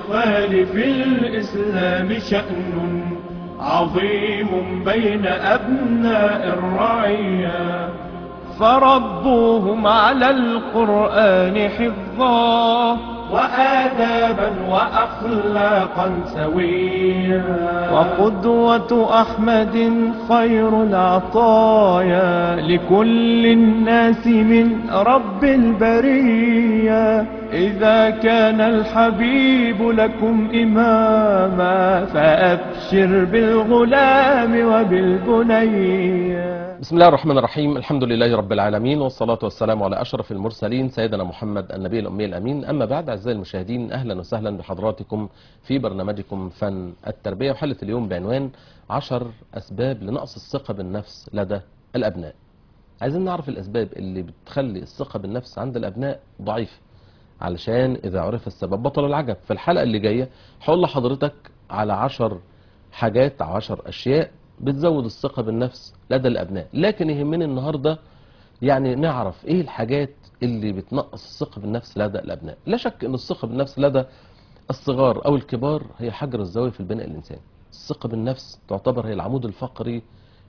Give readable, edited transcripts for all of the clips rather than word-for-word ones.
للأطفال في الإسلام شأن عظيم بين أبناء الرعية، فربوهم على القرآن حفظا وآدابا وأخلاقا سويا. وقدوة أحمد خير العطايا لكل الناس من رب البرية. إذا كان الحبيب لكم إماما فأبشر بالغلام وبالبنية. بسم الله الرحمن الرحيم. الحمد لله رب العالمين، والصلاة والسلام على أشرف المرسلين سيدنا محمد النبي الأمي الأمين. أما بعد، أعزائي المشاهدين، أهلا وسهلا بحضراتكم في برنامجكم فن التربية، وحلقة اليوم بعنوان 10 أسباب لنقص الثقة بالنفس لدى الأبناء. عايزين نعرف الأسباب اللي بتخلي الثقة بالنفس عند الأبناء ضعيفة، علشان إذا عرف السبب بطل العجب. في الحلقة اللي جاية هقول لحضرتك على 10 حاجات، 10 أشياء بتزود الثقة بالنفس لدى الأبناء. لكن يهمني النهاردة يعني نعرف إيه الحاجات اللي بتنقص الثقة بالنفس لدى الأبناء. لا شك أن الثقة بالنفس لدى الصغار أو الكبار هي حجر الزاوية في البناء الإنساني. الثقة بالنفس تعتبر هي العمود الفقري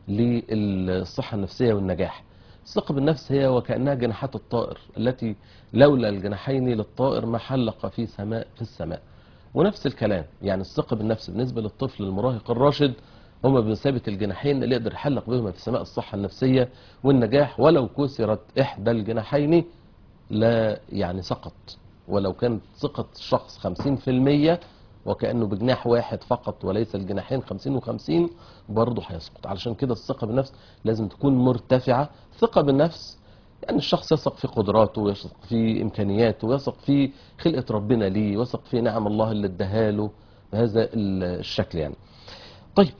للصحة النفسية والنجاح. الثقة بالنفس هي وكأنها جناحات الطائر التي لولا الجناحين للطائر ما حلق في السماء. ونفس الكلام، يعني الثقة بالنفس بالنسبة للطفل المراهق الراشد هما بمثابة الجناحين اللي يقدر يحلق بهما في سماء الصحة النفسية والنجاح. ولو كسرت إحدى الجناحين لا يعني سقط، ولو كانت ثقة الشخص 50% وكأنه بجناح واحد فقط وليس الجناحين 50 و50 برضه هيسقط. علشان كده الثقة بالنفس لازم تكون مرتفعة. ثقة بالنفس يعني الشخص يثق في قدراته، ويثق في إمكانياته، ويثق في خلقة ربنا ليه، ويثق في نعم الله اللي اداها له بهذا الشكل يعني. طيب،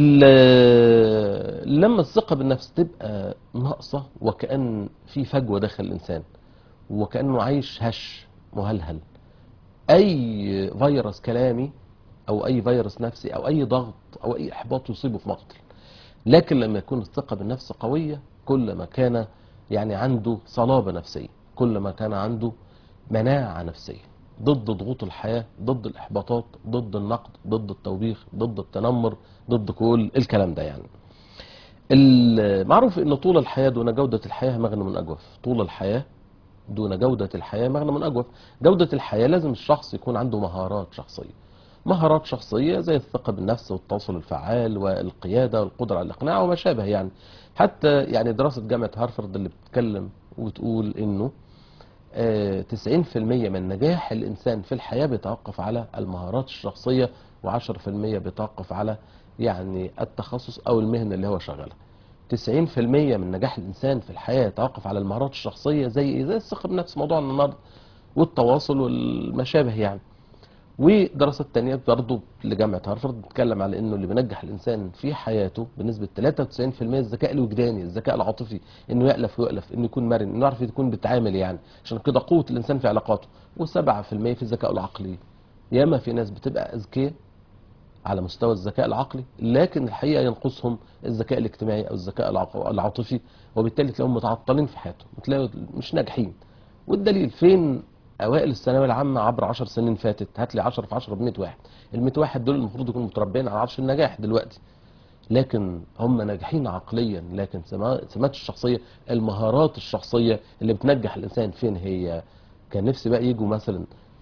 لما الثقة بالنفس تبقى ناقصة وكأن في فجوة داخل الإنسان، وكأنه عايش هش مهلهل، أي فيروس كلامي أو أي فيروس نفسي أو أي ضغط أو أي إحباط يصيبه في مقتل. لكن لما يكون الثقة بالنفس قوية، كل ما كان يعني عنده صلابة نفسية، كل ما كان عنده مناعة نفسية ضد ضغوط الحياة، ضد الإحباطات، ضد النقد، ضد التوبيخ، ضد التنمر، ضد كل الكلام ده يعني. المعروف ان طول الحياة دون جودة الحياة مغنم أجوف. طول الحياة دون جودة الحياة مغنم أجوف. جودة الحياة لازم الشخص يكون عنده مهارات شخصية. مهارات شخصية زي الثقة بالنفس والتواصل الفعال والقيادة والقدرة على الإقناع وما شابه يعني. حتى يعني دراسة جامعة هارفارد اللي بتتكلم وتقول انه 90% من نجاح الإنسان في الحياة بيتوقف على المهارات الشخصية، و10% بيتوقف على يعني التخصص أو المهنة اللي هو شغالها. 90% من نجاح الإنسان في الحياة يتوقف على المهارات الشخصية زي الثقة بالنفس، موضوعنا النهارده، والتواصل والمشابه يعني. ودراسات تانية برضه لجامعة هارفارد بتتكلم على انه اللي بينجح الانسان في حياته بنسبة 93% الذكاء الوجداني، الذكاء العاطفي، انه يألف ويؤلف، انه يكون مرن، انه يعرف يكون بيتعامل يعني. عشان كده قوة الانسان في علاقاته. و7% في الذكاء العقلي. ياما في ناس بتبقى اذكياء على مستوى الذكاء العقلي، لكن الحقيقة ينقصهم الذكاء الاجتماعي او الذكاء العاطفي، وبالتالي تلاقيهم متعطلين في حياتهم وتلاقوا مش ناجحين. والدليل فين؟ اوائل الثانويه العامه عبر 10 سنين فاتت، هات لي 10 في 10 ب 100 واحد. ال 100 واحد دول المفروض يكونوا متربيين على عرش النجاح دلوقتي، لكن هم ناجحين عقليا، لكن سمات الشخصيه، المهارات الشخصيه اللي بتنجح الانسان فين هي؟ كان نفسي بقى يجوا مثلا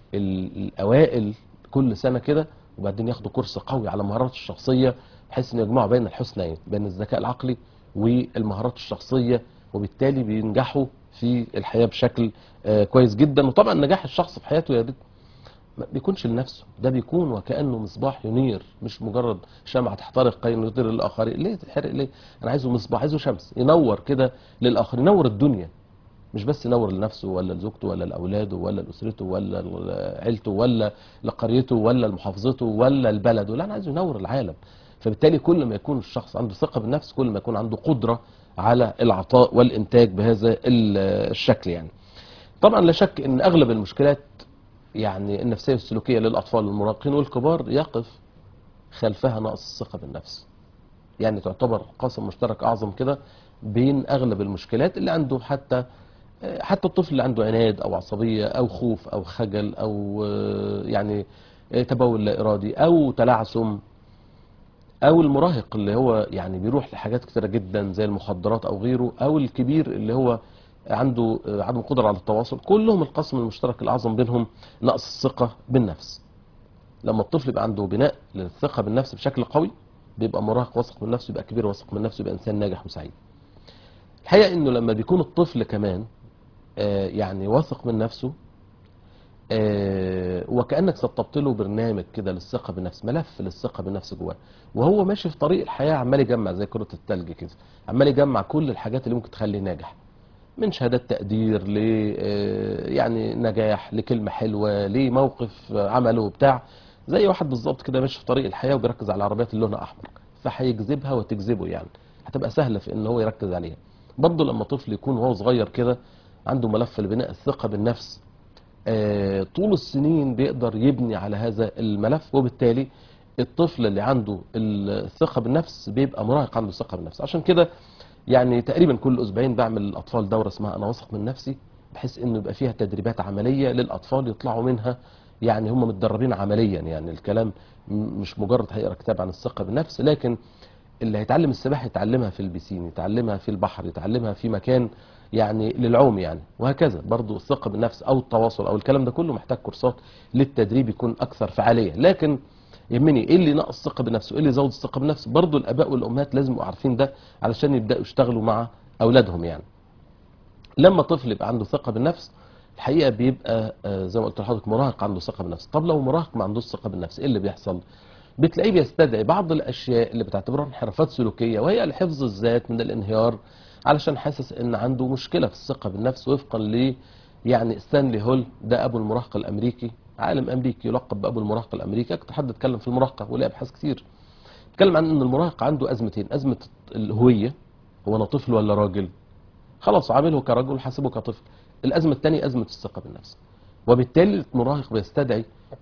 الاوائل كل سنه كده، وبعدين ياخدوا كورس قوي على المهارات الشخصيه، بحيث ان يجمعوا بين الحسنيين، بين الذكاء العقلي والمهارات الشخصيه، وبالتالي بينجحوا في الحياه بشكل كويس جدا. وطبعا نجاح الشخص في حياته يا ريت ما بيكونش لنفسه، ده بيكون وكأنه مصباح ينير، مش مجرد شمعة تحترق كي يضيء للآخرين. ليه تحرق؟ ليه؟ أنا عايزه مصباح، عايزه شمس ينور كده للآخرين، ينور الدنيا، مش بس ينور لنفسه ولا لزوجته ولا لأولاده ولا لأسرته ولا لعيلته ولا لقريته ولا لمحافظته ولا لبلده، لا، أنا عايزه ينور العالم. فبالتالي كل ما يكون الشخص عنده ثقة بالنفس، كل ما يكون عنده قدرة على العطاء والإنتاج بهذا الشكل يعني. طبعا لا شك ان اغلب المشكلات يعني النفسية والسلوكية للأطفال والمراهقين والكبار يقف خلفها نقص الثقة بالنفس. يعني تعتبر قاسم مشترك أعظم كده بين أغلب المشكلات اللي عنده، حتى الطفل اللي عنده عناد أو عصبية أو خوف أو خجل أو يعني تبول لا ارادي او تلعثم، او المراهق اللي هو يعني بيروح لحاجات كتيرة جدا زي المخدرات او غيره، او الكبير اللي هو عنده عدم قدرة على التواصل، كلهم القسم المشترك الاعظم بينهم نقص الثقة بالنفس. لما الطفل يبقى عنده بناء للثقة بالنفس بشكل قوي، بيبقى مراهق واثق من نفسه، يبقى كبير واثق من نفسه، يبقى انسان ناجح وسعيد. الحقيقة انه لما بيكون الطفل كمان يعني واثق من نفسه، وكأنك سطبت له برنامج كده للثقة بالنفس، ملف للثقة بالنفس جواه، وهو ماشي في طريق الحياة عمال يجمع زي كرة التلج كده، عمال يجمع كل الحاجات اللي ممكن تخليه ناجح، من شهادات تقدير ل يعني نجاح، لكلمة حلوة، لموقف عمله بتاع، زي واحد بالظبط كده ماشي في طريق الحياة وبيركز على العربيات اللي لونها أحمر، فهيجذبها وتجذبه، يعني هتبقى سهلة في ان هو يركز عليها. برضه لما طفل يكون وهو صغير كده عنده ملف لبناء الثقة بالنفس، طول السنين بيقدر يبني على هذا الملف، وبالتالي الطفل اللي عنده الثقة بالنفس بيبقى مراهق عنده ثقة بالنفس. عشان كده يعني تقريبا كل اسبوعين بعمل للاطفال دورة اسمها انا واثق من نفسي، بحيث انه يبقى فيها تدريبات عملية للاطفال يطلعوا منها يعني هم متدربين عمليا، يعني الكلام مش مجرد هيقرا كتاب عن الثقة بالنفس، لكن اللي هيتعلم السباحة يتعلمها في البسين، يتعلمها في البحر، يتعلمها في مكان يعني للعوم يعني، وهكذا. برضو الثقة بالنفس او التواصل او الكلام ده كله محتاج كورسات للتدريب يكون اكثر فعالية. لكن يهمني ايه اللي نقص الثقة بالنفس وايه اللي يزود الثقة بالنفس، برضو الاباء والامهات لازم يبقوا عارفين ده علشان يبداوا يشتغلوا مع اولادهم. يعني لما طفل يبقى عنده ثقة بالنفس الحقيقة بيبقى زي ما قلت لحضرتك مراهق عنده ثقة بالنفس. طب لو مراهق ما عندوش ثقة بالنفس ايه اللي بيحصل؟ بتلاقيه بيستدعي بعض الاشياء اللي بتعتبرها انحرافات سلوكيه، وهي الحفظ الذات من الانهيار، علشان حاسس ان عنده مشكله في الثقه بالنفس، وفقا ل يعني ستانلي هول، ده ابو المراهقه الامريكي، عالم امريكي يلقب بابو المراهقه الامريكي، اكتر حد اتكلم في المراهقه وليه ابحاث كتير. اتكلم عن ان المراهق عنده ازمتين: ازمه الهويه، هو انا طفل ولا راجل، خلاص عامله كرجل وحاسبه كطفل. الازمه الثانيه ازمه الثقه بالنفس، وبالتالي المراهق بيستدعي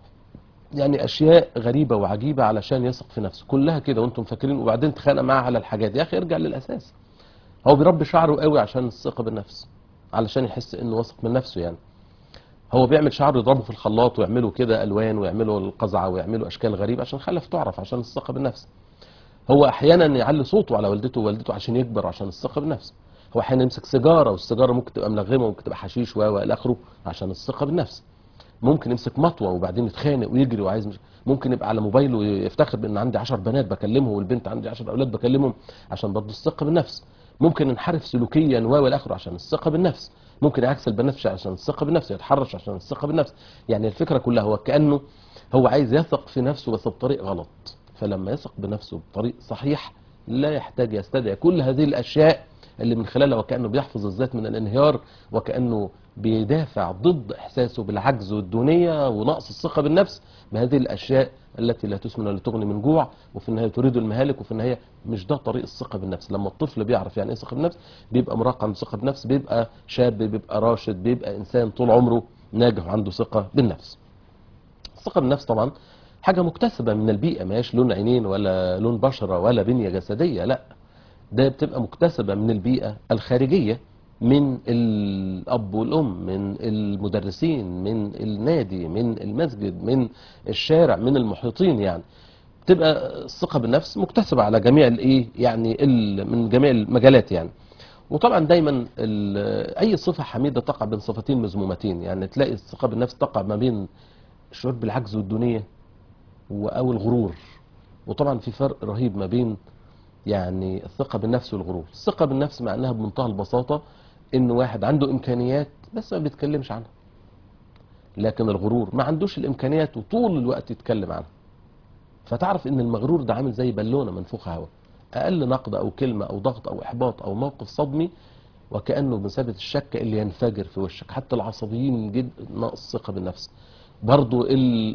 يعني اشياء غريبه وعجيبه علشان يثق في نفسه، كلها كده وانتم فاكرين، وبعدين تخانق معاه على الحاجات. يا اخي ارجع للاساس. هو بيربي شعره قوي عشان الثقه بالنفس، علشان يحس انه واثق من نفسه. يعني هو بيعمل شعره يضربه في الخلاط ويعملوا كده الوان ويعملوا القزعه ويعملوا اشكال غريبه عشان خلف تعرف، عشان الثقه بالنفس. هو احيانا يعلي صوته على والدته ووالدته عشان يكبر، عشان الثقه بالنفس. هو احيانا يمسك سيجاره، والسيجاره ممكن تبقى ملغمه وممكن تبقى حشيش والى اخره، عشان الثقه بالنفس. ممكن يمسك مطوه وبعدين يتخانق ويجري وعايز ممكن يبقى على موبايله يفتخر بان عندي 10 بنات بكلمهم، والبنت عندي 10 اولاد بكلمهم، عشان برضه الثقه بالنفس. ممكن ينحرف سلوكيا والى اخره عشان الثقه بالنفس. ممكن يعكس البنفسجي عشان الثقه بالنفس، يتحرش عشان الثقه بالنفس. يعني الفكره كلها هو كانه هو عايز يثق في نفسه بس بطريق غلط. فلما يثق بنفسه بطريق صحيح لا يحتاج يستدعي كل هذه الاشياء اللي من خلالها وكانه بيحفظ الذات من الانهيار، وكانه بيدافع ضد احساسه بالعجز والدونيه ونقص الثقه بالنفس بهذه الاشياء التي لا تسمن ولا تغني من جوع، وفي النهايه تريد المهالك، وفي النهايه مش ده طريق الثقه بالنفس. لما الطفل بيعرف يعني ايه ثقه بالنفس بيبقى مراهق عنده ثقه بالنفس، بيبقى شاب، بيبقى راشد، بيبقى انسان طول عمره ناجح وعنده ثقه بالنفس. الثقه بالنفس طبعا حاجه مكتسبه من البيئه، ما هيش لون عينين ولا لون بشره ولا بنيه جسديه، لا، ده بتبقى مكتسبة من البيئة الخارجية، من الأب والأم، من المدرسين، من النادي، من المسجد، من الشارع، من المحيطين. يعني بتبقى الثقة بالنفس مكتسبة على جميع الايه يعني من جميع المجالات يعني. وطبعا دايما اي صفة حميدة تقع بين صفتين مذمومتين، يعني تلاقي الثقة بالنفس تقع ما بين الشعور بالعجز والدونية او الغرور. وطبعا في فرق رهيب ما بين يعني الثقة بالنفس والغرور. الثقة بالنفس معناها بمنتهى البساطة ان واحد عنده امكانيات بس ما بيتكلمش عنها، لكن الغرور ما عندوش الامكانيات وطول الوقت يتكلم عنها. فتعرف ان المغرور ده عامل زي بالونة منفوخة هواء، اقل نقد او كلمة او ضغط او احباط او موقف صدمي وكأنه بمثابة الشك اللي ينفجر في وشك. حتى العصبيين جدا ناقص ثقة بالنفس. برضو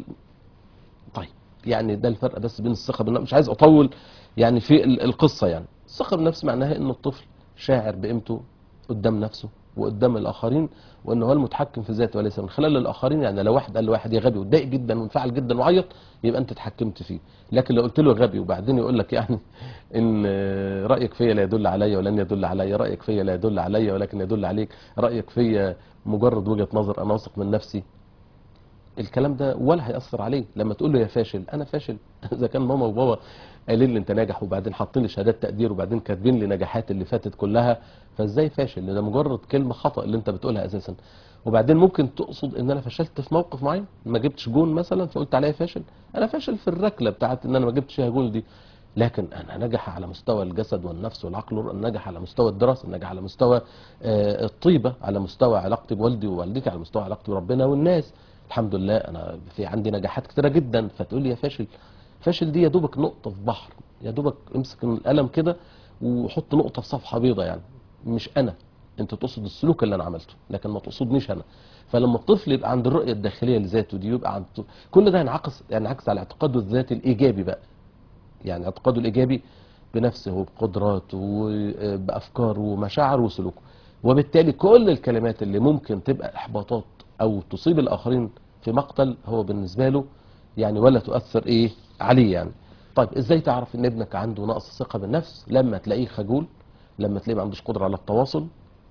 طيب يعني ده الفرق بس بين الثقة بالنفس، مش عايز اطول يعني في القصة. يعني الثقة بالنفس معناها ان الطفل شاعر بقيمته قدام نفسه وقدام الاخرين، وان هو المتحكم في ذاته وليس من خلال الاخرين. يعني لو واحد قال لواحد يا غبي واتضايق جدا وانفعل جدا وعيط، يبقى انت اتحكمت فيه. لكن لو قلت له غبي وبعدين يقول لك يعني ان رايك فيا لا يدل عليا ولن يدل عليا، رايك فيا لا يدل عليا ولكن يدل عليك، رايك فيا مجرد وجهة نظر، انا واثق من نفسي، الكلام ده ولا هيأثر عليه. لما تقول له يا فاشل، انا فاشل؟ اذا كان ماما وبابا قايلين لي انت ناجح، وبعدين حاطين لي شهادات تقدير، وبعدين كاتبين لي نجاحات اللي فاتت كلها، فازاي فاشل؟ ده مجرد كلمه خطأ اللي انت بتقولها اساسا. وبعدين ممكن تقصد ان انا فشلت في موقف معين، ما جبتش جون مثلا فقلت عليا فاشل. انا فاشل في الركله بتاعت ان انا ما جبتش فيها جول دي، لكن انا ناجح على مستوى الجسد والنفس والعقل، ناجح على مستوى الدراسه، ناجح على مستوى الطيبه، على مستوى علاقتي بوالدي ووالدتي، على مستوى علاقتي بربنا والناس. الحمد لله انا في عندي نجاحات كتيره جدا. فتقول لي يا فاشل؟ فاشل دي يا دوبك نقطه في بحر، يا دوبك امسك القلم كده وحط نقطه في صفحه بيضاء يعني. مش انا، انت تقصد السلوك اللي انا عملته لكن ما تقصدنيش انا. فلما الطفل يبقى عند الرؤيه الداخليه لذاته دي، يبقى عند كل ده ينعكس على اعتقاده الذاتي الايجابي بقى، يعني اعتقاده الايجابي بنفسه وبقدراته وبافكاره ومشاعره وسلوكه. وبالتالي كل الكلمات اللي ممكن تبقى احباطات او تصيب الاخرين في مقتل، هو بالنسبه له يعني ولا تؤثر ايه عليه يعني. طيب ازاي تعرف ان ابنك عنده نقص ثقه بالنفس؟ لما تلاقيه خجول، لما تلاقيه ما عندوش قدره على التواصل،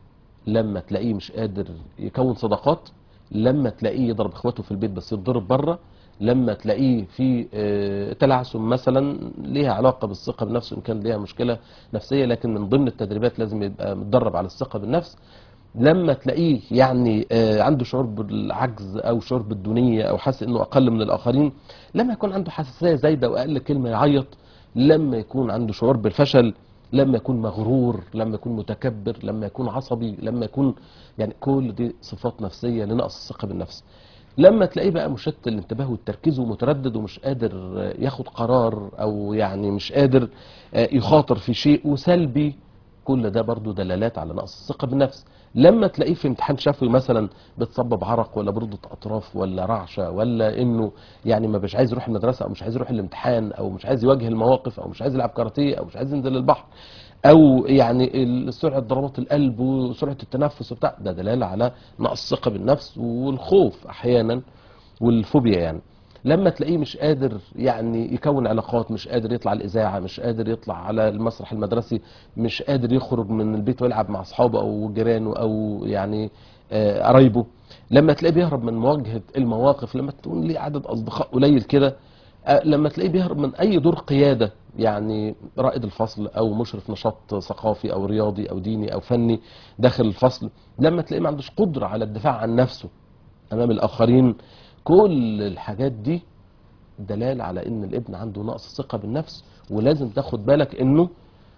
لما تلاقيه مش قادر يكون صداقات، لما تلاقيه يضرب اخواته في البيت بس يتضرب بره، لما تلاقيه في تلعثم مثلا ليها علاقه بالثقه بالنفس، ان كان ليها مشكله نفسيه، لكن من ضمن التدريبات لازم يبقى متدرب على الثقه بالنفس. لما تلاقيه يعني عنده شعور بالعجز او شعور بالدونيه او حاسس انه اقل من الاخرين، لما يكون عنده حساسيه زايده واقل كلمه يعيط، لما يكون عنده شعور بالفشل، لما يكون مغرور، لما يكون متكبر، لما يكون عصبي، لما يكون يعني كل دي صفات نفسيه لنقص الثقه بالنفس. لما تلاقيه بقى مشتت الانتباه والتركيز ومتردد ومش قادر ياخد قرار، او يعني مش قادر يخاطر في شيء وسلبي، كل ده برضو دلالات على نقص الثقه بالنفس. لما تلاقيه في امتحان شفوي مثلا بتسبب عرق ولا برودة اطراف ولا رعشه، ولا انه يعني ما بيش عايز يروح المدرسه، او مش عايز يروح الامتحان، او مش عايز يواجه المواقف، او مش عايز يلعب كاراتيه، او مش عايز ينزل البحر، او يعني سرعه ضربات القلب وسرعه التنفس وبتاع، ده دلاله على نقص ثقه بالنفس والخوف احيانا والفوبيا يعني. لما تلاقيه مش قادر يعني يكون علاقات، مش قادر يطلع الاذاعه، مش قادر يطلع على المسرح المدرسي، مش قادر يخرج من البيت ويلعب مع اصحابه او جيرانه او يعني قرايبه، لما تلاقيه بيهرب من مواجهه المواقف، لما تكون ليه عدد اصدقاء قليل كده، لما تلاقيه بيهرب من اي دور قياده، يعني رائد الفصل او مشرف نشاط ثقافي او رياضي او ديني او فني داخل الفصل، لما تلاقيه ما عندوش قدره على الدفاع عن نفسه امام الاخرين، كل الحاجات دي دلالة على ان الابن عنده نقص ثقة بالنفس. ولازم تاخد بالك انه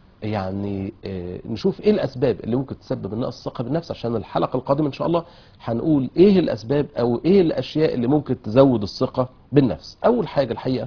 يعني نشوف ايه الاسباب اللي ممكن تسبب النقص الثقة بالنفس، عشان الحلقة القادمة ان شاء الله هنقول ايه الاسباب او ايه الاشياء اللي ممكن تزود الثقة بالنفس. اول حاجة الحقيقة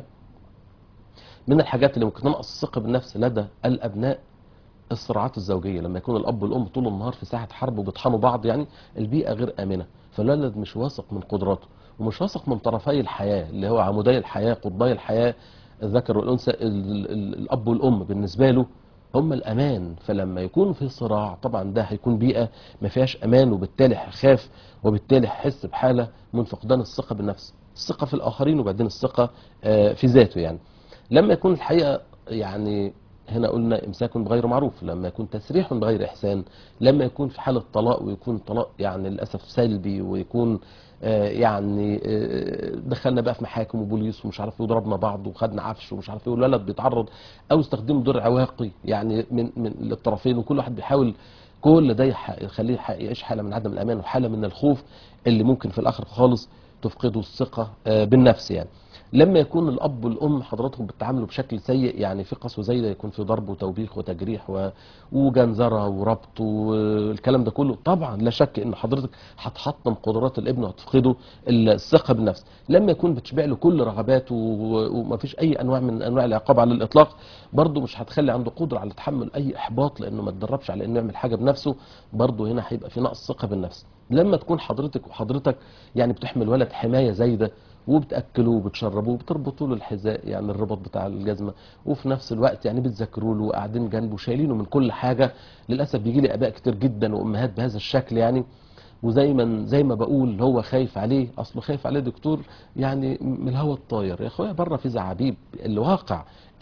من الحاجات اللي ممكن تنقص الثقة بالنفس لدى الابناء الصراعات الزوجيه. لما يكون الاب والام طول النهار في ساحه حرب وبيطحنوا بعض، يعني البيئه غير امنه، فالولد مش واثق من قدراته ومش واثق من طرفي الحياه اللي هو عمودي الحياه قطبي الحياه الذكر والانثى. الاب والام بالنسبه له هم الامان، فلما يكون في صراع طبعا ده هيكون بيئه ما فيهاش امان، وبالتالي هيخاف، وبالتالي هيحس بحاله من فقدان الثقه بالنفس، الثقه في الاخرين وبعدين الثقه في ذاته يعني. لما يكون الحقيقه يعني هنا قلنا امساك بغير معروف، لما يكون تسريح بغير احسان، لما يكون في حاله طلاق ويكون طلاق يعني للاسف سلبي، ويكون يعني دخلنا بقى في محاكم وبوليس ومش عارف ايه وضربنا بعض وخدنا عفش ومش عارف ايه، والولد بيتعرض او استخدموا دور عواقي يعني من الطرفين، وكل واحد بيحاول كل ده يخليه يعيش حاله من عدم الامان وحاله من الخوف اللي ممكن في الاخر خالص تفقده الثقه بالنفس يعني. لما يكون الاب والام حضراتهم بيتعاملوا بشكل سيء، يعني في قسوه زايده، يكون في ضرب وتوبيخ وتجريح وجنزره وربط والكلام ده كله، طبعا لا شك ان حضرتك هتحطم قدرات الابن وهتفقده الثقه بالنفس. لما يكون بتشبع له كل رغباته ومفيش اي انواع من انواع العقاب على الاطلاق، برضه مش هتخلي عنده قدره على تحمل اي احباط لانه ما اتدربش على انه يعمل حاجه بنفسه، برضه هنا هيبقى في نقص ثقه بالنفس. لما تكون حضرتك وحضرتك يعني بتحمل ولد حمايه زايده وبتاكلوه وبتشربوه وبتربطوا له الحذاء يعني الرباط بتاع الجزمه، وفي نفس الوقت يعني بتذاكروا له وقاعدين جنبه شايلينه من كل حاجه، للاسف بيجي لي اباء كتير جدا وامهات بهذا الشكل يعني. زي ما بقول هو خايف عليه، اصله خايف عليه دكتور يعني من الهوا الطاير، يا اخويا بره في زعابيب. الواقع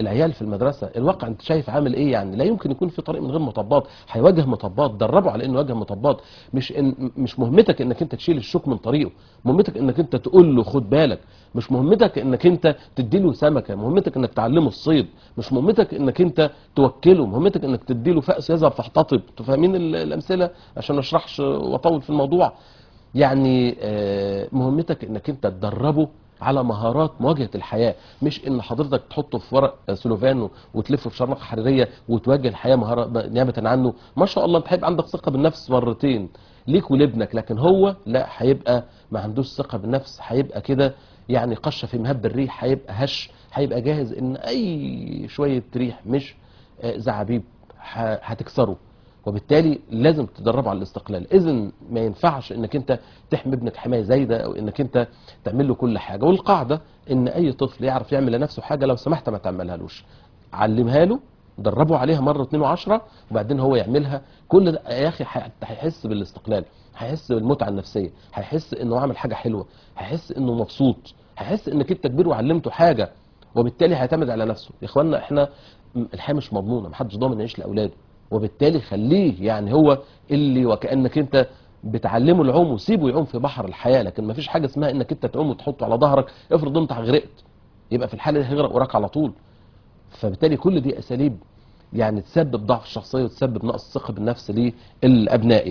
العيال في المدرسه الواقع انت شايف عامل ايه يعني. لا يمكن يكون في طريق من غير مطبات، هيواجه مطبات، دربوا على انه يواجه مطبات. مش مهمتك انك انت تشيل الشوك من طريقه، مهمتك انك انت تقول له خد بالك. مش مهمتك انك انت تديله سمكه، مهمتك انك تعلمه الصيد. مش مهمتك انك انت توكله، مهمتك انك تديله فأس يذهب فاحتطب. انتوا فاهمين الامثله عشان ما اشرحش واطول في الموضوع. يعني مهمتك انك انت تدربه على مهارات مواجهه الحياه، مش ان حضرتك تحطه في ورق سلوفان وتلفه في شرنقه حريريه وتواجه الحياه مهاره نيابه عنه. ما شاء الله انت هيبقى عندك ثقه بالنفس مرتين ليك ولابنك، لكن هو لا، هيبقى ما عندوش ثقه بالنفس، هيبقى كده يعني قشه في مهب الريح، هيبقى هش، هيبقى جاهز ان اي شويه ريح مش زعابيب هتكسره. وبالتالي لازم تدربه على الاستقلال. اذا ما ينفعش انك انت تحمي ابنك حمايه زايده او انك انت تعمل له كل حاجه. والقاعده ان اي طفل يعرف يعمل لنفسه حاجه لو سمحت ما تعملهالوش، علمها له، دربه عليها مره اتنين وعشرة وبعدين هو يعملها. كل ده يا اخي هيحس بالاستقلال، هيحس بالمتعه النفسيه، هيحس انه عمل حاجه حلوه، هيحس انه مبسوط، هيحس انك انت كبير وعلمته حاجه، وبالتالي هيعتمد على نفسه. يا اخوانا احنا الحياه مش مضمونه، محدش ضامن يعيش لاولاده، وبالتالي خليه يعني هو اللي وكأنك انت بتعلمه العوم وسيبه يعوم في بحر الحياة. لكن ما فيش حاجة اسمها انك انت تعوم وتحطه على ظهرك، افرض انت غرقت يبقى في الحالة دي هيغرق وراك على طول. فبالتالي كل دي اساليب يعني تسبب ضعف الشخصية وتسبب نقص الثقة بالنفس للابناء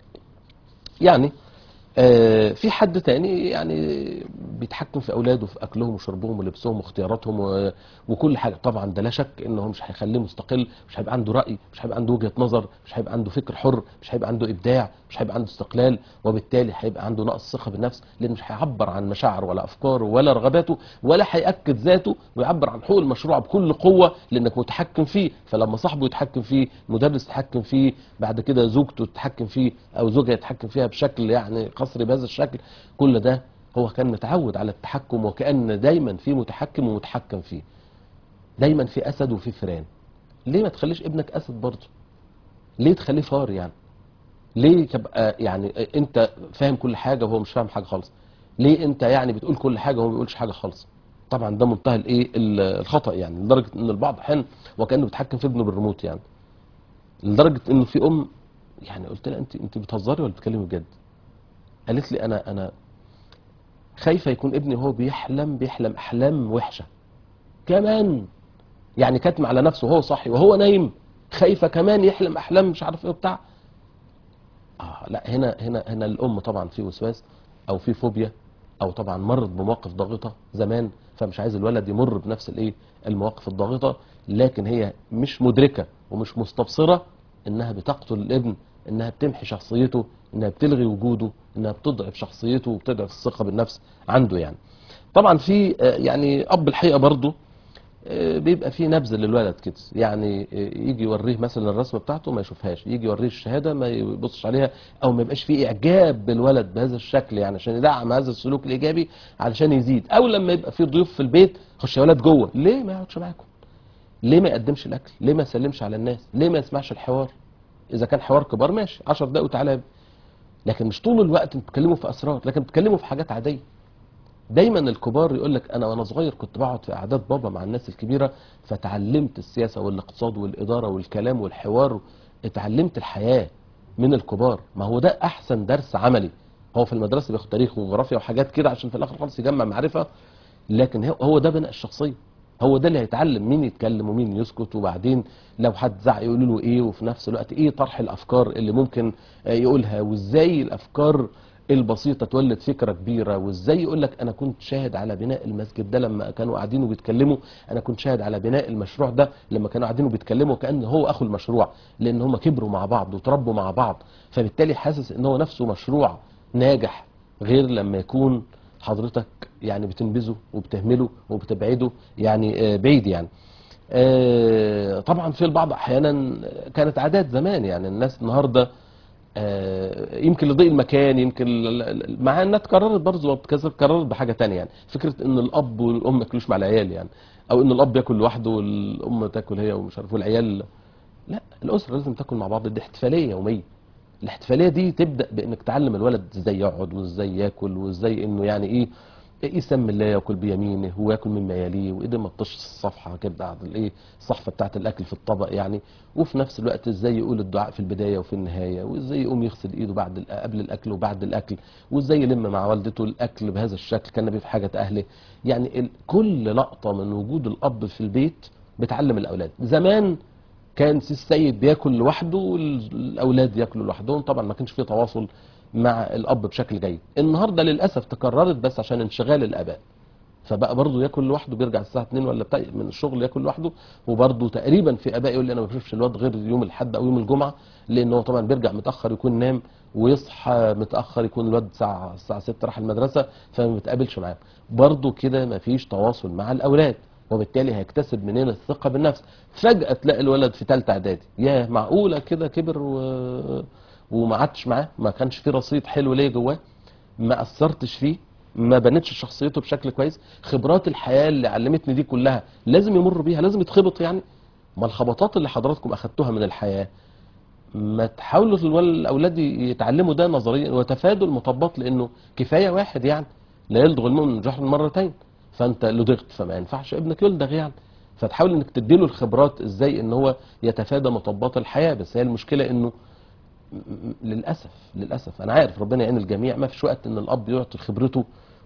يعني في حد تاني يعني بيتحكم في اولاده في اكلهم وشربهم ولبسهم واختياراتهم وكل حاجه. طبعا ده لا شك انه مش هيخليه مستقل، مش هيبقى عنده راي، مش هيبقى عنده وجهه نظر، مش هيبقى عنده فكر حر، مش هيبقى عنده ابداع، مش هيبقى عنده استقلال. وبالتالي هيبقى عنده نقص ثقه بالنفس، لانه مش هيعبر عن مشاعره ولا افكاره ولا رغباته، ولا هياكد ذاته ويعبر عن حقوق المشروع بكل قوه لانك متحكم فيه. فلما صاحبه يتحكم فيه، مدرس يتحكم فيه، بعد كده زوجته تتحكم فيه او زوجها يتحكم فيها بشكل يعني قصري بهذا الشكل، كل ده هو كان متعود على التحكم، وكأن دايما في متحكم ومتحكم فيه، دايما في اسد وفي فئران. ليه ما تخليش ابنك اسد برضه؟ ليه تخليه فار يعني؟ ليه تبقى يعني انت فاهم كل حاجه وهو مش فاهم حاجه خالص؟ ليه انت يعني بتقول كل حاجه وهو ما بيقولش حاجه خالص؟ طبعا ده منتهى الايه الخطا يعني، لدرجه ان البعض حين وكانه بيتحكم في ابنه بالريموت يعني. لدرجه انه في يعني قلت لها انت بتهزري ولا بتتكلمي بجد؟ قالت لي انا خايفه يكون ابني وهو بيحلم احلام وحشه كمان، يعني كاتم على نفسه وهو صاحي وهو نايم، خايفه كمان يحلم احلام مش عارف ايه وبتاع. لا، هنا الام طبعا في وسواس او في فوبيا، او طبعا مرت بمواقف ضاغطه زمان، فمش عايز الولد يمر بنفس المواقف الضاغطه. لكن هي مش مدركه ومش مستبصره انها بتقتل الابن، انها بتمحي شخصيته، انها بتلغي وجوده، انها بتضعف شخصيته وبتضعف الثقه بالنفس عنده يعني. طبعا في يعني اب الحقيقه برضه بيبقى فيه نبذ للولد كده يعني، يجي يوريه مثلا الرسمه بتاعته ما يشوفهاش، يجي يوريه الشهاده ما يبصش عليها، او ما يبقاش فيه اعجاب بالولد بهذا الشكل يعني عشان يدعم هذا السلوك الايجابي علشان يزيد. او لما يبقى فيه ضيوف في البيت، خش يا ولد جوه، ليه ما يقعدش معاكم؟ ليه ما يقدمش الاكل؟ ليه ما يسلمش على الناس؟ ليه ما يسمعش الحوار؟ اذا كان حوار كبار ماشي 10 دقايق وتعالى، لكن مش طول الوقت بتتكلموا في اسرار، لكن بتتكلموا في حاجات عاديه. دايما الكبار يقول لك انا وانا صغير كنت بقعد في قعدات بابا مع الناس الكبيره، فتعلمت السياسه والاقتصاد والاداره والكلام والحوار، اتعلمت الحياه من الكبار. ما هو ده احسن درس عملي. هو في المدرسه بياخد تاريخ وجغرافيا وحاجات كده عشان في الاخر خالص يجمع معرفه، لكن هو ده بناء الشخصيه. هو ده اللي هيتعلم مين يتكلم ومين يسكت، وبعدين لو حد زعق يقول له ايه، وفي نفس الوقت ايه طرح الافكار اللي ممكن يقولها، وازاي الافكار البسيطه تولد فكره كبيره. وازاي يقول لك انا كنت شاهد على بناء المسجد ده لما كانوا قاعدين وبيتكلموا، انا كنت شاهد على بناء المشروع ده لما كانوا قاعدين وبيتكلموا، كأن هو اخو المشروع، لان هم كبروا مع بعض وتربوا مع بعض، فبالتالي حاسس ان هو نفسه مشروع ناجح، غير لما يكون حضرتك يعني بتنبذه وبتهمله وبتبعده يعني بعيد يعني. طبعا في البعض احيانا كانت عادات زمان يعني، الناس النهارده يمكن لضيق المكان، يمكن مع انها اتكررت برضه اتكررت بحاجه ثانيه يعني، فكره ان الاب والام ما ياكلوش مع العيال يعني، او ان الاب ياكل لوحده والام تاكل هي ومش عارف والعيال. لا، الاسره لازم تاكل مع بعض، دي احتفاليه يوميه. الاحتفاليه دي تبدا بانك تعلم الولد ازاي يقعد وازاي ياكل وازاي انه يعني ايه يسمي الله، ياكل بيمينه وياكل مما يليه، وايده ما تطش الصفحه كده على الايه الصحفه بتاعه الاكل في الطبق يعني. وفي نفس الوقت ازاي يقول الدعاء في البدايه وفي النهايه، وازاي يقوم يغسل ايده قبل الاكل وبعد الاكل، وازاي يلم مع والدته الاكل بهذا الشكل كان في حاجه اهله. يعني كل لقطه من وجود الاب في البيت بتعلم الاولاد. زمان كان سي السيد بياكل لوحده والاولاد ياكلوا لوحدهم، طبعا ما كانش فيه تواصل مع الاب بشكل جيد. النهارده للاسف تكررت بس عشان انشغال الاباء، فبقى برضه ياكل لوحده، بيرجع الساعه 2 ولا بتاع من الشغل ياكل لوحده. وبرضه تقريبا في اباء يقول لي انا ما بشوفش الواد غير يوم الاحد او يوم الجمعه، لان هو طبعا بيرجع متاخر يكون نام، ويصحى متاخر يكون الواد الساعه 6 راح المدرسه، فما بيتقابلش معاهم. برضه كده ما فيش تواصل مع الاولاد، وبالتالي هيكتسب منين الثقه بالنفس. فجاه تلاقي الولد في ثالثه اعدادي، يا معقوله كده كبر وما عادش معاه، ما كانش في رصيد حلو ليه جواه، ما اثرتش فيه، ما بنتش شخصيته بشكل كويس. خبرات الحياه اللي علمتني دي كلها لازم يمر بيها، لازم يتخبط يعني. ما الخبطات اللي حضراتكم اخدتوها من الحياه، ما تحاولوا الاولاد يتعلموا ده نظريا وتفادوا المطبات، لانه كفايه واحد يعني لا يلدغ المؤمن جحر مرتين. فانت لدغت فما ينفعش ابنك يلدغ يعني. فتحاول انك تديله الخبرات ازاي ان هو يتفادى مطبات الحياه. بس هي المشكله انه للاسف انا عارف ربنا يعين الجميع، ما فيش وقت ان الاب يعطي خبرته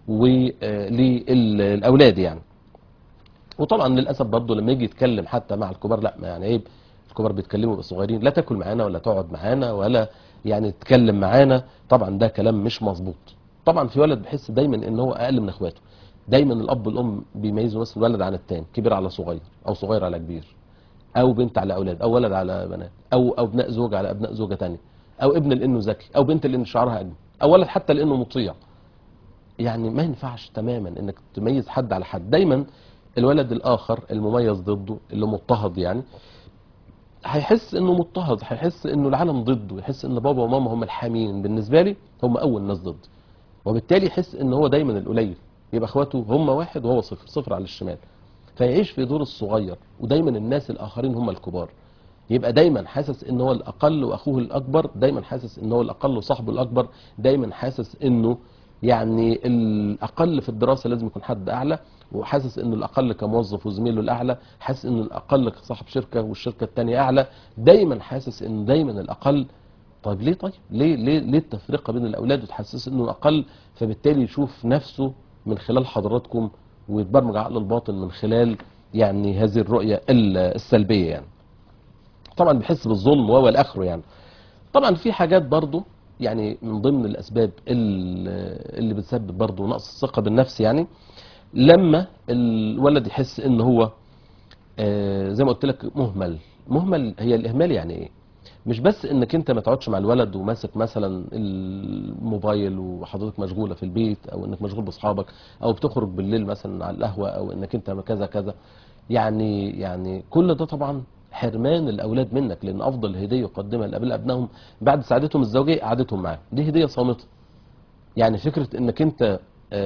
للاولاد يعني. وطبعا للاسف برضه لما يجي يتكلم حتى مع الكبار، لا ما يعني عيب، الكبار بيتكلموا بالصغيرين، لا تاكل معانا ولا تقعد معانا ولا يعني تتكلم معانا. طبعا ده كلام مش مظبوط. طبعا في ولد بيحس دايما ان هو اقل من اخواته، دايما الاب والام بيميزوا مثلا الولد عن التاني، كبير على صغير او صغير على كبير، او بنت على اولاد، او ولد على بنات، او ابناء زوج على ابناء زوجه تانية، او ابن لانه ذكي، او بنت لان شعرها اجمل، او ولد حتى لانه مطيع. يعني ما ينفعش تماما انك تميز حد على حد. دايما الولد الاخر المميز ضده اللي مضطهد يعني هيحس انه مضطهد، هيحس انه العالم ضده، يحس ان بابا وماما هم الحامين بالنسبه لي، هم اول ناس ضدي، وبالتالي يحس ان هو دايما القليل، يبقى اخواته هم واحد وهو صفر، صفر على الشمال. فيعيش في دور الصغير، ودايما الناس الاخرين هم الكبار. يبقى دايما حاسس ان هو الاقل واخوه الاكبر، دايما حاسس ان هو الاقل وصاحبه الاكبر، دايما حاسس انه يعني الاقل في الدراسه لازم يكون حد اعلى، وحاسس انه الاقل كموظف وزميله الاعلى، حاسس انه الاقل كصاحب شركه والشركه الثانيه اعلى، دايما حاسس انه دايما الاقل. طيب ليه؟ طيب ليه التفرقه بين الاولاد وتحسس انه اقل؟ فبالتالي يشوف نفسه من خلال حضراتكم، ويتبرمج عقل الباطن من خلال يعني هذه الرؤيه السلبيه يعني. طبعا بيحس بالظلم والى اخره يعني. طبعا في حاجات برضو يعني من ضمن الاسباب اللي بتسبب برضو نقص الثقه بالنفس يعني، لما الولد يحس ان هو زي ما قلت لك مهمل. هي الاهمال يعني ايه؟ مش بس انك انت ما تقعدش مع الولد وماسك مثلا الموبايل وحضرتك مشغوله في البيت، او انك مشغول باصحابك، او بتخرج بالليل مثلا على القهوه، او انك انت كذا كذا. يعني كل ده طبعا حرمان الاولاد منك، لان افضل هديه يقدمها الاب لابنائهم بعد سعادتهم الزوجيه قعدتهم معاه، دي هديه صامته. يعني فكره انك انت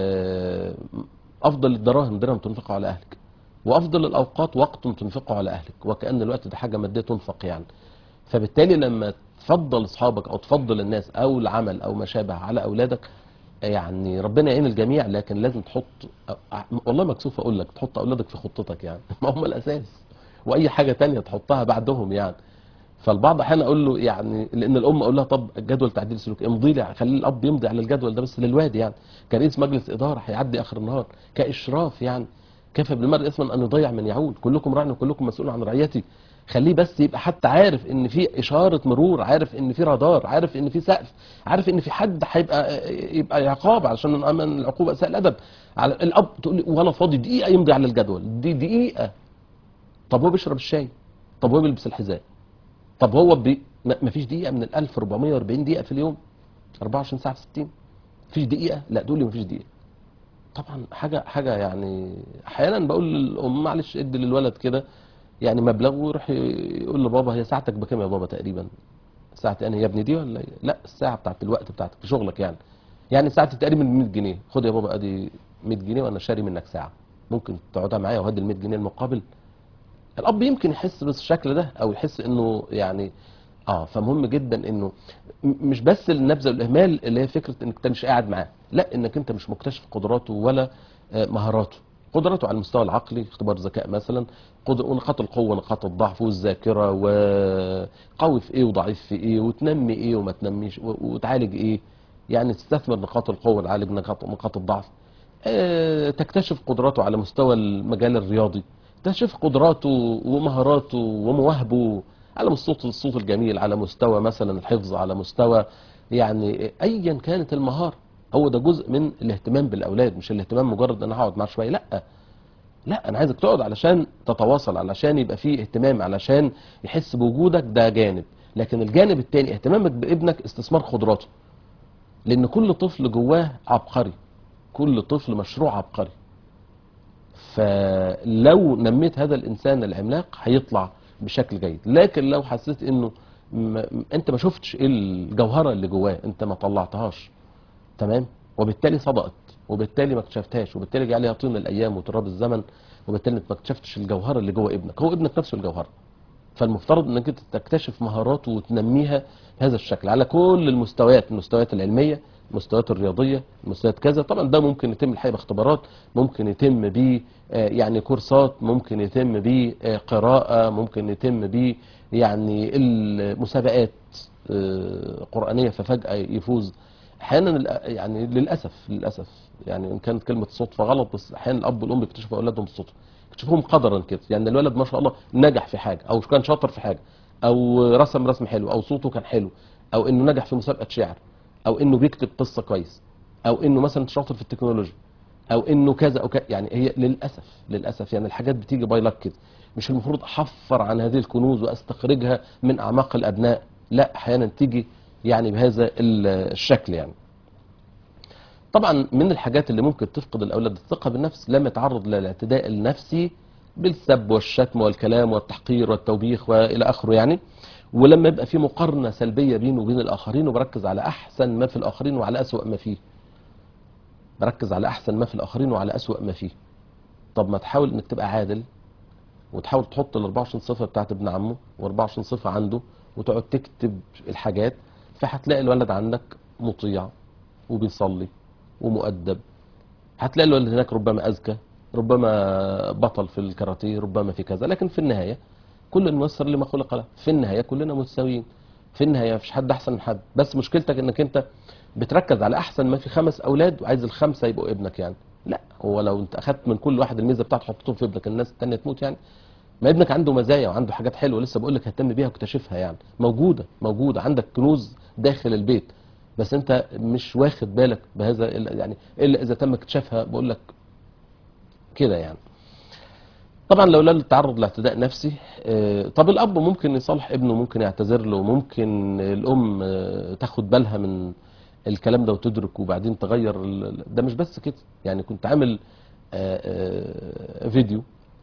افضل الدراهم درهم تنفقه على اهلك، وافضل الاوقات وقت تنفقه على اهلك، وكأن الوقت ده حاجه ماديه تنفق يعني. فبالتالي لما تفضل اصحابك او تفضل الناس او العمل او ما شابه على اولادك، يعني ربنا يعين الجميع، لكن لازم تحط، والله مكسوف اقول لك تحط اولادك في خطتك يعني ما هم الاساس، واي حاجه تانية تحطها بعدهم يعني. فالبعض احيانا اقول له يعني، لان الام اقول لها طب جدول تعديل سلوك امضي لي، خلي الاب يمضي على الجدول ده بس للواد يعني، كرئيس مجلس اداره هيعدي اخر النهار كاشراف يعني. كفى بالمرء اثما ان يضيع من يعول، كلكم راع وكلكم مسؤول عن رعيته. خليه بس يبقى حتى عارف ان في اشاره مرور، عارف ان في رادار، عارف ان في سقف، عارف ان في حد يبقى عقاب علشان امن العقوبه اساء الادب على الاب. تقول لي ولا فاضي دقيقه يمضي على الجدول، دي دقيقه. طب هو بيشرب الشاي، طب هو بيلبس الحذاء، طب هو ما فيش دقيقه من ال 1440 دقيقه في اليوم، 24 ساعه في 60، مفيش دقيقه؟ لا تقول لي مفيش دقيقه. طبعا حاجه يعني. احيانا بقول للام معلش ادي للولد كده يعني مبلغ، ويروح يقول لبابا هي ساعتك بكام يا بابا تقريبا؟ ساعتي انا يا ابني دي ولا إيه؟ لا الساعه بتاعت الوقت بتاعتك في شغلك يعني ساعتي تقريبا 100 جنيه، خد يا بابا ادي 100 جنيه وانا شاري منك ساعه، ممكن تقعدها معايا وهدي ال 100 جنيه المقابل. الاب يمكن يحس بالشكل ده، او يحس انه يعني فمهم جدا انه مش بس النبذه والاهمال اللي هي فكره انك انت مش قاعد معاه، لا، انك انت مش مكتشف قدراته ولا مهاراته. قدراته على المستوى العقلي، اختبار ذكاء مثلا، ونقاط القوه ونقاط الضعف والذاكره، وقوي في ايه وضعيف في ايه، وتنمي ايه وما تنميش، وتعالج ايه، يعني تستثمر نقاط القوه وتعالج نقاط الضعف. تكتشف قدراته على مستوى المجال الرياضي، تكتشف قدراته ومهاراته ومواهبه على مستوى الصوت الجميل، على مستوى مثلا الحفظ، على مستوى يعني ايا كانت المهاره. هو ده جزء من الاهتمام بالاولاد، مش الاهتمام مجرد ان انا هقعد معاه شويه، لا لا، انا عايزك تقعد علشان تتواصل، علشان يبقى فيه اهتمام، علشان يحس بوجودك، ده جانب. لكن الجانب الثاني اهتمامك بابنك استثمار قدراته، لان كل طفل جواه عبقري، كل طفل مشروع عبقري. فلو نميت هذا الانسان العملاق هيطلع بشكل جيد. لكن لو حسيت انه انت ما شفتش ايه الجوهره اللي جواه، انت ما طلعتهاش، تمام، وبالتالي صدقت، وبالتالي ما اكتشفتهاش، وبالتالي جه عليها طين الايام وتراب الزمن، وبالتالي انت ما اكتشفتش الجوهره اللي جوه ابنك. هو ابنك نفسه الجوهره، فالمفترض انك انت تكتشف مهاراته وتنميها بهذا الشكل على كل المستويات، المستويات العلميه، المستويات الرياضيه، المستويات كذا. طبعا ده ممكن يتم الحقيقه باختبارات، ممكن يتم ب يعني كورسات، ممكن يتم بقراءه، ممكن يتم ب يعني المسابقات قرانيه ففجاه يفوز. احيانا يعني للاسف يعني ان كانت كلمه صدفه غلط، بس احيانا الاب والام بيكتشفوا اولادهم بالصدفه، يكتشفوهم قدرا كده. يعني الولد ما شاء الله نجح في حاجه، او كان شاطر في حاجه، او رسم حلو، او صوته كان حلو، او انه نجح في مسابقه شعر، او انه بيكتب قصه كويس، او انه مثلا شاطر في التكنولوجيا، او انه كذا او كذا. يعني هي للاسف يعني الحاجات بتيجي باي لك كده. مش المفروض احفر عن هذه الكنوز واستخرجها من اعماق الابناء، لا، احيانا تيجي يعني بهذا الشكل يعني. طبعا من الحاجات اللي ممكن تفقد الاولاد الثقه بالنفس لما يتعرض للاعتداء النفسي بالسب والشتم والكلام والتحقير والتوبيخ والى اخره يعني، ولما يبقى في مقارنه سلبيه بينه وبين الاخرين، وبركز على احسن ما في الاخرين وعلى اسوأ ما فيه، بركز على احسن ما في الاخرين وعلى اسوأ ما فيه. طب ما تحاول انك تبقى عادل، وتحاول تحط ال 24 صفه بتاعت ابن عمه و24 صفه عنده، وتقعد تكتب الحاجات، فهتلاقي الولد عندك مطيع وبيصلي ومؤدب. هتلاقي الولد هناك ربما اذكى، ربما بطل في الكاراتيه، ربما في كذا. لكن في النهايه كل ميسر لما خلق له، في النهايه كلنا متساويين، في النهايه مفيش حد احسن من حد. بس مشكلتك انك انت بتركز على احسن ما في 5 اولاد وعايز ال5 يبقوا ابنك يعني. لا، هو لو انت اخدت من كل واحد الميزه بتاعته حطيتهم في ابنك، الناس الثانيه تموت يعني؟ ما ابنك عنده مزايا وعنده حاجات حلوه، لسه بقول لك اهتم بيها واكتشفها يعني، موجوده عندك كنوز داخل البيت، بس انت مش واخد بالك بهذا يعني الا اذا تم اكتشافها، بقول لك كده يعني. طبعا لو لا تعرض لاعتداء نفسي، طب الاب ممكن يصالح ابنه، ممكن يعتذر له، ممكن الام تاخد بالها من الكلام ده وتدرك وبعدين تغير ده. مش بس كده يعني، كنت عامل فيديو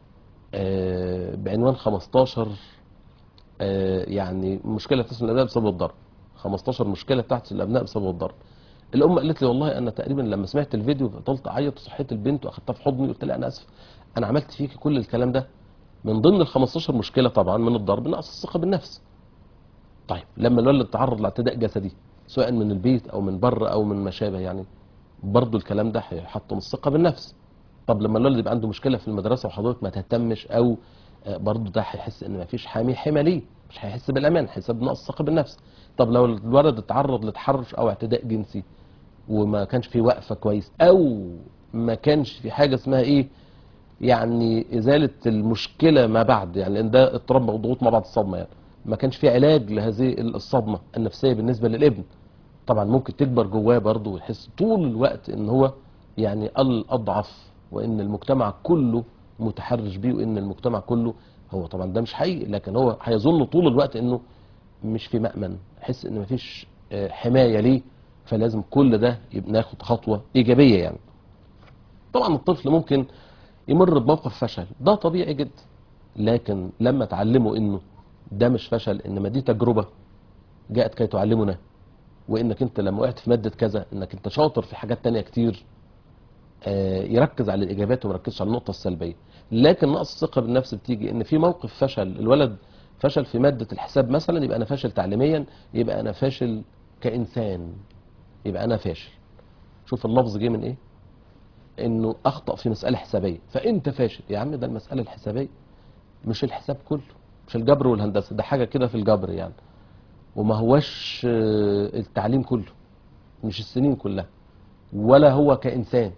بعنوان 15 يعني مشكله تحصل للابناء بسبب الضرب، 15 مشكله تحصل للابناء بسبب الضرب. الام قالت لي والله انا تقريبا لما سمعت الفيديو فضلت اعيط، وصحيت البنت واخدتها في حضني قلت لها انا اسف، انا عملت فيكي كل الكلام ده. من ضمن ال 15 مشكله طبعا من الضرب نقص الثقه بالنفس. طيب لما الولد تعرض لاعتداء جسدي سواء من البيت او من بره او من ما شابه يعني، برضه الكلام ده هيحطم الثقه بالنفس. طب لما الولد يبقى عنده مشكله في المدرسه وحضرتك ما تهتمش، او برضه ده هيحس ان ما فيش حمى ليه، مش هيحس بالامان، هيحس بنقص ثقه بالنفس. طب لو الولد اتعرض لتحرش او اعتداء جنسي وما كانش في وقفه كويس، او ما كانش في حاجه اسمها ايه يعني ازاله المشكله ما بعد، يعني لان ده اضطراب وضغوط ما بعد الصدمه يعني، ما كانش في علاج لهذه الصدمه النفسيه بالنسبه للابن، طبعا ممكن تكبر جواه برضه ويحس طول الوقت ان هو يعني الاضعف، وان المجتمع كله متحرش بيه، وان المجتمع كله، هو طبعا ده مش حقيقي، لكن هو هيظن طول الوقت انه مش في مأمن، يحس ان مفيش حمايه ليه. فلازم كل ده يبقى ناخد خطوه ايجابيه يعني. طبعا الطفل ممكن يمر بموقف فشل، ده طبيعي جدا، لكن لما تعلمه انه ده مش فشل، انما دي تجربه جاءت كي تعلمنا، وانك انت لما وقعت في ماده كذا انك انت شاطر في حاجات تانية كتير، يركز على الايجابيات وما يركزش على النقطه السلبيه. لكن نقص الثقه بالنفس بتيجي ان في موقف فشل، الولد فشل في ماده الحساب مثلا، يبقى انا فاشل تعليميا، يبقى انا فاشل كانسان، يبقى انا فاشل. شوف اللفظ جه من ايه، انه اخطأ في مسألة حسابية فانت فاشل. يا عم ده المسألة الحسابية مش الحساب كله، مش الجبر والهندسة، ده حاجة كده في الجبر يعني، وما هوش التعليم كله، مش السنين كلها، ولا هو كإنسان.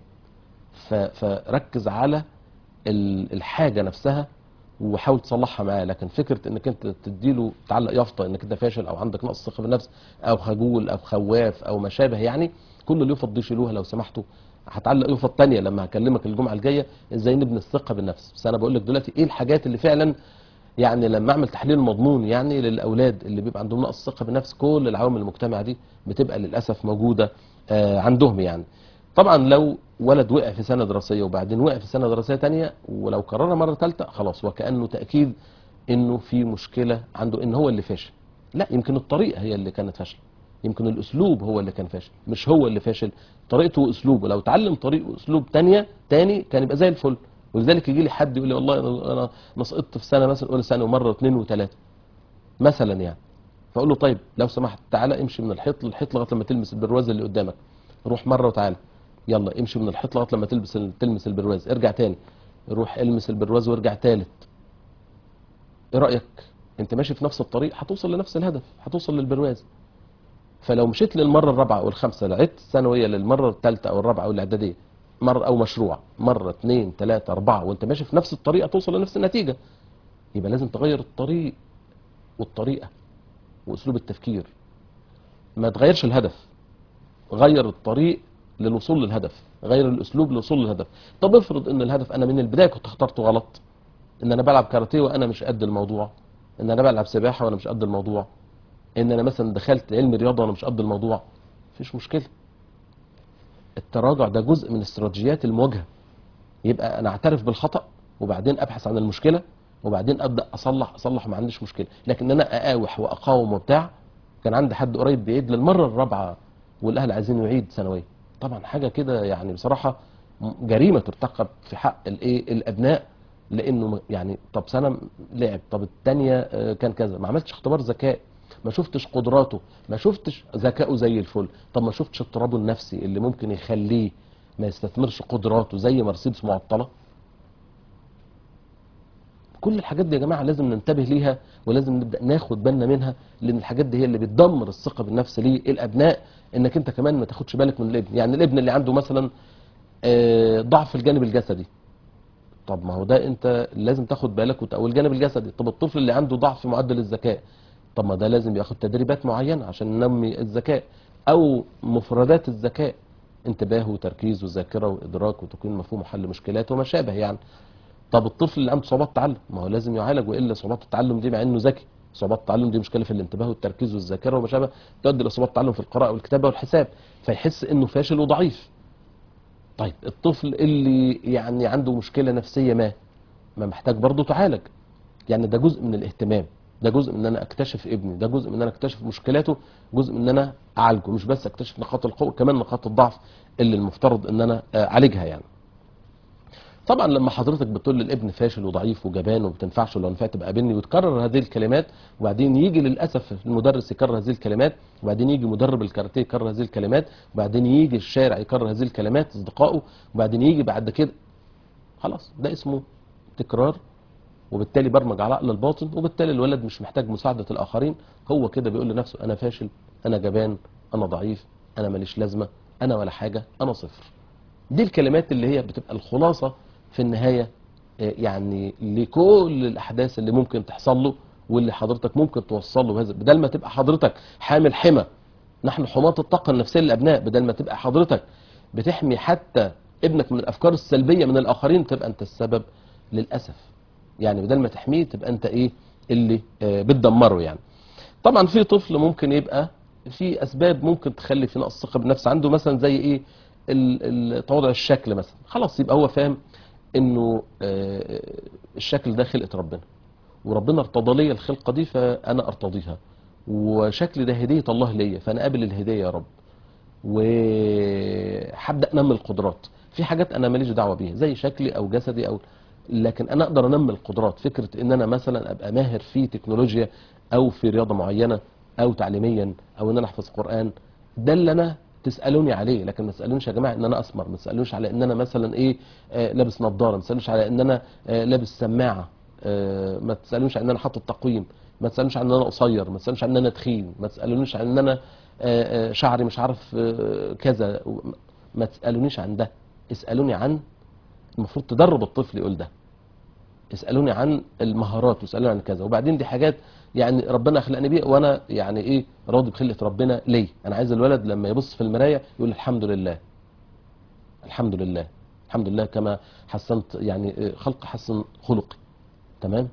فركز على الحاجة نفسها وحاول تصلحها معاه. لكن فكرة انك انت تديله تعلق يافطة انك انت فاشل او عندك نقص ثقة بالنفس او خجول او خواف او ما شابه يعني، كل اليافط دي شيلوها لو سمحتوا. هتعلق يافط تانية لما هكلمك الجمعة الجاية ازاي نبني الثقة بالنفس. بس انا بقول لك دلوقتي ايه الحاجات اللي فعلا يعني لما اعمل تحليل مضمون يعني للاولاد اللي بيبقى عندهم نقص ثقة بالنفس، كل العوامل المجتمعة دي بتبقى للاسف موجودة عندهم يعني. طبعا لو ولد وقع في سنة دراسية وبعدين وقع في سنة دراسية تانية ولو كررها مرة ثالثة خلاص وكأنه تأكيد انه في مشكلة عنده، ان هو اللي فاشل. لا، يمكن الطريقة هي اللي كانت فاشلة، يمكن الاسلوب هو اللي كان فاشل، مش هو اللي فاشل، طريقته واسلوبه. لو اتعلم طريق واسلوب تاني كان يبقى زي الفل. ولذلك يجي لي حد يقول لي والله انا سقطت في سنة مثلا اولى ثانوي مرة واثنين وثلاثة مثلا يعني. فاقول له طيب لو سمحت تعالى امشي من الحيط للحيط لغايه لما تلمس البرواز اللي قدامك، روح مره وتعالى، يلا امشي من الحيط لغايه لما تلمس البرواز، ارجع تاني، روح المس البرواز وارجع تالت. ايه رايك؟ انت ماشي في نفس الطريق هتوصل لنفس الهدف، هتوصل للبرواز. فلو مشيت للمره الرابعه او الخامسه، عدت الثانويه للمره الثالثه او الرابعه او الاعداديه مره، او مشروع مره اثنين ثلاثه اربعه وانت ماشي في نفس الطريق هتوصل لنفس النتيجه. يبقى لازم تغير الطريق والطريقه واسلوب التفكير. ما تغيرش الهدف، غير الطريق للوصول للهدف، غير الاسلوب للوصول للهدف. طب افرض ان الهدف انا من البدايه كنت اخترته غلط، ان انا بلعب كاراتيه وانا مش قد الموضوع، ان انا بلعب سباحه وانا مش قد الموضوع، ان انا مثلا دخلت علم رياضه وانا مش قد الموضوع، مفيش مشكله. التراجع ده جزء من استراتيجيات المواجهه. يبقى انا اعترف بالخطا وبعدين ابحث عن المشكله وبعدين ابدا اصلح ما عنديش مشكله. لكن انا اقاوح واقاوم وبتاع. كان عندي حد قريب بيعيد للمره الرابعه والاهل عايزين يعيد ثانويه، طبعا حاجه كده يعني بصراحه جريمه ترتكب في حق الابناء. لانه يعني طب سنه لعب، طب الثانيه كان كذا، ما عملتش اختبار ذكاء، ما شفتش قدراته، ما شفتش ذكائه زي الفل، طب ما شفتش اضطرابه النفسي اللي ممكن يخليه ما يستثمرش قدراته زي مرسيدس معطله. كل الحاجات دي يا جماعه لازم ننتبه ليها ولازم نبدا ناخد بالنا منها، لان الحاجات دي هي اللي بتدمر الثقه بالنفس للابناء. انك انت كمان ما تاخدش بالك من الابن، يعني الابن اللي عنده مثلا ضعف في الجانب الجسدي، طب ما هو ده انت لازم تاخد بالك وتقوي الجانب الجسدي. طب الطفل اللي عنده ضعف في معدل الذكاء، طب ما ده لازم ياخد تدريبات معينه عشان ننمي الذكاء او مفردات الذكاء، انتباه وتركيز وذاكره وادراك وتكوين مفهوم وحل مشكلات وما شابه يعني. طب الطفل اللي عنده صعوبات تعلم، ما هو لازم يعالج، والا صعوبات التعلم دي مع انه ذكي، صعوبات التعلم دي مشكله في الانتباه والتركيز والذاكره وما شابه، تؤدي لصعوبات التعلم في القراءه والكتابه والحساب، فيحس انه فاشل وضعيف. طيب الطفل اللي يعني عنده مشكله نفسيه ما محتاج برضه تعالج. يعني ده جزء من الاهتمام، ده جزء من ان انا اكتشف ابني، ده جزء من ان انا اكتشف مشكلاته، جزء من ان انا اعالجه، مش بس اكتشف نقاط القوه، كمان نقاط الضعف اللي المفترض ان انا اعالجها يعني. طبعا لما حضرتك بتقول للابن فاشل وضعيف وجبان وما بتنفعش ولو نفعت تبقى بني وتكرر هذه الكلمات، وبعدين يجي للاسف المدرس يكرر هذه الكلمات، وبعدين يجي مدرب الكاراتيه يكرر هذه الكلمات، وبعدين يجي الشارع يكرر هذه الكلمات اصدقائه، وبعدين يجي بعد كده خلاص ده اسمه تكرار، وبالتالي برمج على عقل الباطن، وبالتالي الولد مش محتاج مساعده الاخرين، هو كده بيقول لنفسه انا فاشل، انا جبان، انا ضعيف، انا ماليش لازمه، انا ولا حاجه، انا صفر. دي الكلمات اللي هي بتبقى الخلاصة في النهاية يعني لكل الأحداث اللي ممكن تحصل له واللي حضرتك ممكن توصل له بهذا. بدل ما تبقى حضرتك حامل حمى، نحن حماة الطاقة النفسية للأبناء، بدل ما تبقى حضرتك بتحمي حتى ابنك من الأفكار السلبية من الآخرين، تبقى أنت السبب للأسف. يعني بدل ما تحميه تبقى أنت إيه اللي بتدمره يعني. طبعا في طفل ممكن يبقى في أسباب ممكن تخلي في نقص ثقة بالنفس عنده، مثلا زي إيه تواضع الشكل مثلا، خلاص يبقى هو فاهم انه الشكل ده خلقة ربنا، وربنا ارتضى لي الخلقة دي فانا ارتضيها، وشكل ده هدية الله ليا فانا قابل الهدية يا رب، وهبدأ انمي القدرات في حاجات انا ماليش دعوة بيها زي شكلي او جسدي او، لكن انا اقدر انمي القدرات. فكرة ان انا مثلا ابقى ماهر في تكنولوجيا او في رياضة معينة او تعليميا او ان انا احفظ قرآن، ده اللي انا تسالوني عليه، لكن ما تسالونيش يا جماعه ان انا اسمر، ما تسالونيش على ان انا مثلا ايه لابس نظاره، ما تسالونيش على ان انا لابس سماعه، ما تسالونيش على ان انا حاطط تقويم، ما تسالونيش عن ان انا قصير، ما تسالونيش عن ان انا تخين، ما تسالونيش عن ان انا شعري مش عارف كذا، ما تسالونيش عن ده. اسالوني عن، المفروض تدرب الطفل يقول ده، اسالوني عن المهارات واسالوني عن كذا. وبعدين دي حاجات يعني ربنا خلقني بيها، وانا يعني ايه راضي بخلقه ربنا ليه. انا عايز الولد لما يبص في المرايه يقول الحمد لله، الحمد لله، الحمد لله كما حسنت يعني خلق حسن خلقي، تمام.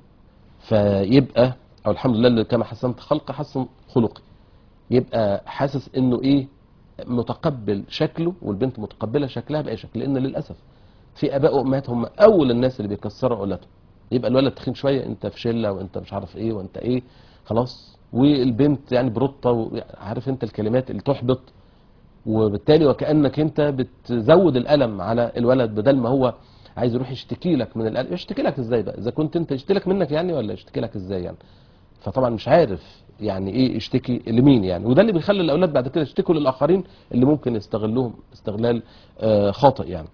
فيبقى او الحمد لله كما حسنت خلق حسن خلقي، يبقى حاسس انه ايه متقبل شكله، والبنت متقبله شكلها باي شكل. لان للاسف في اباء وامهات هم اول الناس اللي بيكسروا اولادهم. يبقى الولد تخين شويه، انت في شله وانت مش عارف ايه وانت ايه، خلاص. والبنت يعني بروطه، عارف انت الكلمات اللي تحبط، وبالتالي وكانك انت بتزود الالم على الولد، بدل ما هو عايز يروح يشتكي لك من الالم. يشتكي لك ازاي بقى اذا كنت انت يشتكي لك منك يعني، ولا يشتكي لك ازاي يعني؟ فطبعا مش عارف يعني ايه يشتكي لمين يعني. وده اللي بيخلي الاولاد بعد كده يشتكوا للاخرين اللي ممكن يستغلوهم استغلال خاطئ يعني.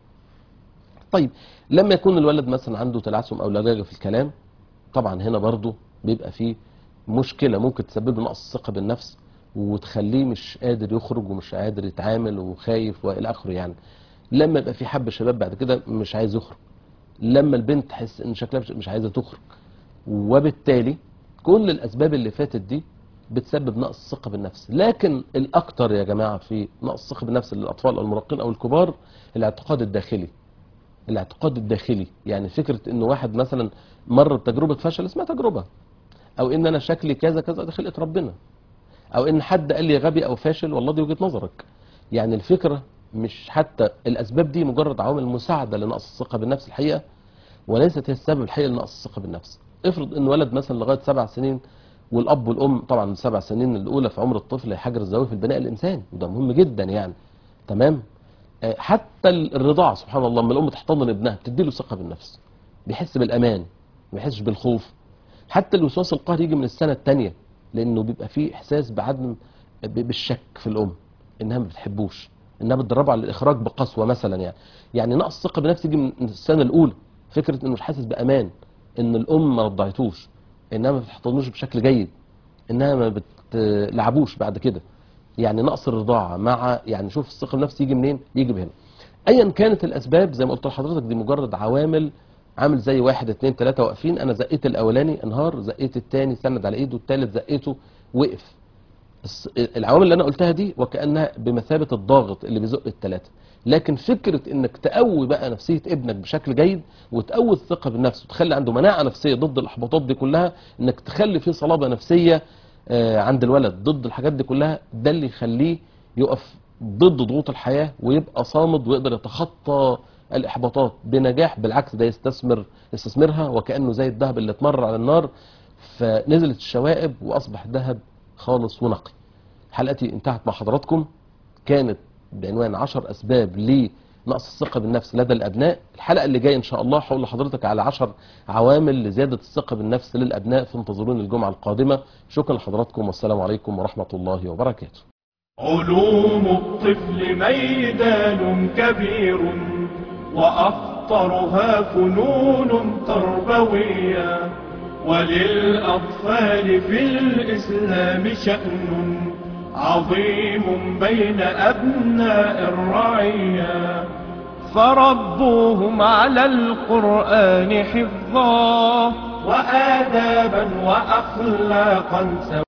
طيب لما يكون الولد مثلا عنده تلعثم او لجاجه في الكلام، طبعا هنا برضو بيبقى فيه مشكله ممكن تسبب له نقص الثقه بالنفس، وتخليه مش قادر يخرج ومش قادر يتعامل وخايف والى اخره يعني. لما يبقى في حب شباب بعد كده مش عايز يخرج، لما البنت تحس ان شكلها مش عايزه تخرج، وبالتالي كل الاسباب اللي فاتت دي بتسبب نقص الثقه بالنفس. لكن الاكثر يا جماعه في نقص الثقه بالنفس للاطفال او المراهقين او الكبار الاعتقاد الداخلي. الاعتقاد الداخلي يعني فكره ان واحد مثلا مر بتجربه فشل اسمها تجربه، او ان انا شكلي كذا كذا دي خلقه ربنا، او ان حد قال لي غبي او فاشل والله دي وجهه نظرك. يعني الفكره مش حتى الاسباب دي مجرد عوامل مساعده لنقص الثقه بالنفس الحقيقه، وليست هي السبب الحقيقي لنقص الثقه بالنفس. افرض ان ولد مثلا لغايه 7 سنين، والاب والام طبعا 7 سنين الاولى في عمر الطفل هي حجر الزاويه في البناء الانساني، وده مهم جدا يعني، تمام. حتى الرضاعه سبحان الله لما الام تحتضن ابنها بتدي له ثقه بالنفس، بيحس بالامان، ما بيحسش بالخوف. حتى الوسواس القهري يجي من السنه الثانيه، لانه بيبقى فيه احساس بعدم بالشك في الام، انها ما بتحبوش، انها بتدربه على الاخراج بقسوه مثلا يعني. يعني نقص الثقه بالنفس يجي من السنه الاولى، فكره انه مش حاسس بامان، ان الام ما رضعتوش، انها ما بتحتضنوش بشكل جيد، انها ما بتلعبوش بعد كده. يعني نقص الرضاعه مع يعني شوف الثقه بالنفس يجي منين؟ يجي بهنا. ايا كانت الاسباب زي ما قلت لحضرتك دي مجرد عوامل، عامل زي 1 2 3 واقفين، انا زقيت الاولاني انهار، زقيت الثاني سند على ايده، الثالث زقيته وقف. العوامل اللي انا قلتها دي وكانها بمثابه الضاغط اللي بيزق الثلاثه. لكن فكره انك تقوي بقى نفسيه ابنك بشكل جيد، وتقوي الثقه بالنفس، وتخلي عنده مناعه نفسيه ضد الاحباطات دي كلها، انك تخلي فيه صلابه نفسيه عند الولد ضد الحاجات دي كلها، ده اللي يخليه يقف ضد ضغوط الحياه ويبقى صامد ويقدر يتخطى الاحباطات بنجاح. بالعكس ده يستثمرها وكانه زي الذهب اللي اتمرر على النار فنزلت الشوائب واصبح ذهب خالص ونقي. حلقتي انتهت مع حضراتكم، كانت بعنوان 10 اسباب لنقص الثقه بالنفس لدى الابناء. الحلقه اللي جايه ان شاء الله هقول لحضرتك على 10 عوامل لزياده الثقه بالنفس للابناء، فانتظروني الجمعه القادمه. شكرا لحضراتكم والسلام عليكم ورحمه الله وبركاته. علوم الطفل ميدان كبير، وأخطرها فنون تربوية، وللأطفال في الإسلام شأن عظيم بين أبناء الرعية، فربوهم على القرآن حفظا وآدابا وأخلاقا سويا.